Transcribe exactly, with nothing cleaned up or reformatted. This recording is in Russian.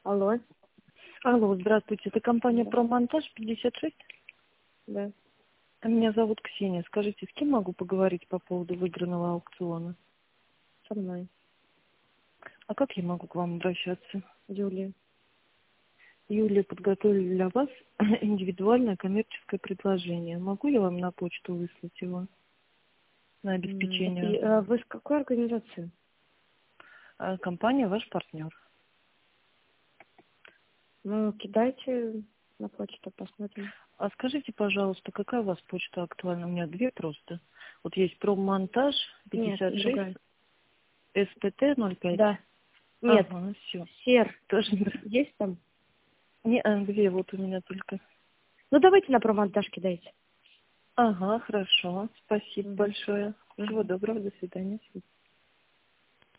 Алло. Алло, здравствуйте. Это компания Да. «Промонтаж» пятьдесят шесть? Да. Меня зовут Ксения. Скажите, с кем могу поговорить по поводу выигранного аукциона? Со мной. А как я могу к вам обращаться? Юлия. Юлия подготовила для вас индивидуальное коммерческое предложение. Могу я вам на почту выслать его на М, обеспечение и, э, работы? Вы с какой организации? А компания ваш партнер. Ну, кидайте на почту, посмотрим. А скажите, пожалуйста, какая у вас почта актуальна? У меня две просто. Вот есть «Промонтаж» Нет, пятьдесят шесть, другая. эс пэ тэ ноль пять. Да. Нет, Ага, все. Сер. Тоже не... Есть там? Не, а, две вот у меня только. Ну, давайте на промонтаж кидайте. Ага, хорошо. Спасибо Мгм. большое. Всего Мгм. доброго, до свидания.